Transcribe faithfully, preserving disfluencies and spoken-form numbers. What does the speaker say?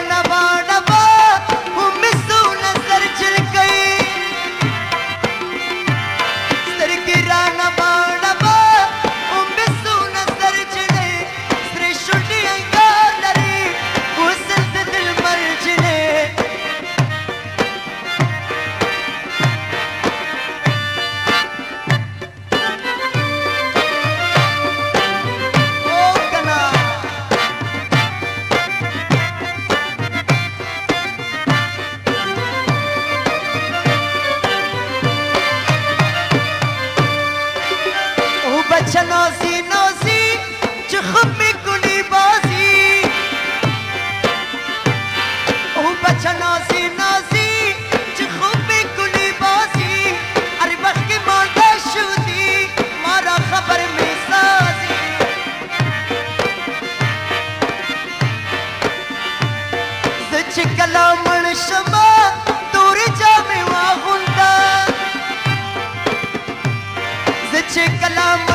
نازی نازی چه خوب میکنی بازی او بچه نازی نازی چه خوب میکنی بازی اری وقت که مانده شدی ما را خبر میسازی زچه کلامن شما دور جامع واغونده زچه کلام